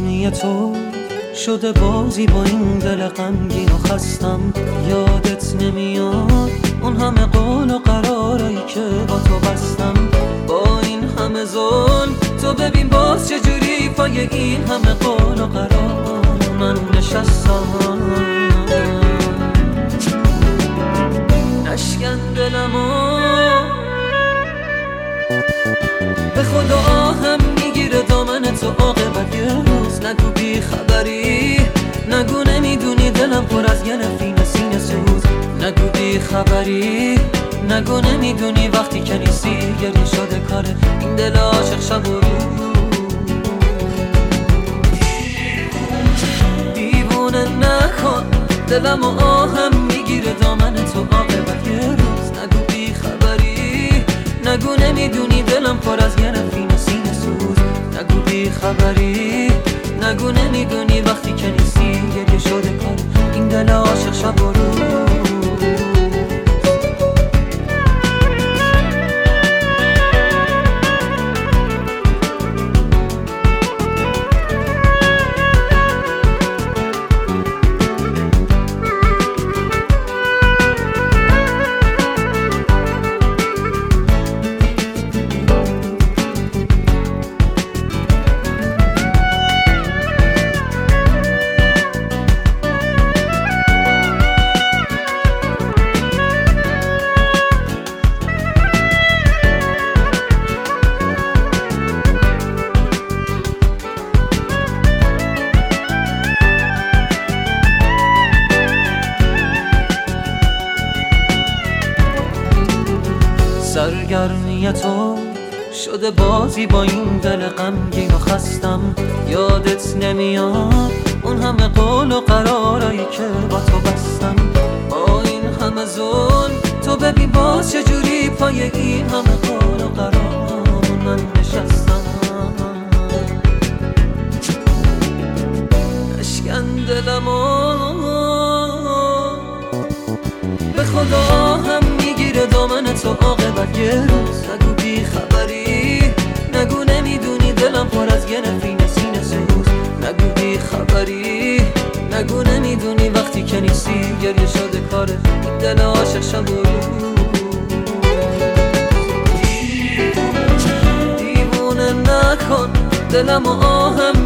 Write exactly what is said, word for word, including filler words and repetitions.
سرگرمی تو شده بازی با این دل غمگین و خستم. یادت نمیاد اون همه قول و قرارایی که با تو بستم. با این همه ظلم تو ببین باز چجوری پای این همه قول و قرار من نشستم. نشکن دلمو به خدا آهم میگیره دامن تو عاقبت یه روز. نگو بی خبری، نگو نمیدونی دلم پر از یه نفین سینه سوز. نگو بی خبری، نگو نمیدونی وقتی که نیستی گریه شده کاره این دل عاشق شب و روز. دیوونه نکن دلم و آهم میگیره دامن تو عاقبت یه روز. نگو بی خبری، نگو نمیدونی دلم پر از یه نفین سینه سوز. نگو بی خبری، نگو نمیدونی وقتی که نیستی گریه شده کاره این دل عاشق شب و روز. سرگرمی تو شده بازی با این دل غمگین و خستم. یادت نمیاد اون همه قول و قرارایی که با تو بستم. با این همه ظلم تو ببین باز چجوری پای این همه قول و قرار من نشستم. نشکن دلمو به خدا هم میگیره دامن تو عاقبت یه روز. نگو بی خبری، نگو نمیدونی دلم پر از یه نفین سینه سوز. نگو بی خبری، نگو نمیدونی وقتی که نیستی گریه شده کاره این دل عاشق شب و روز. دیوونه نکن دلم و آهم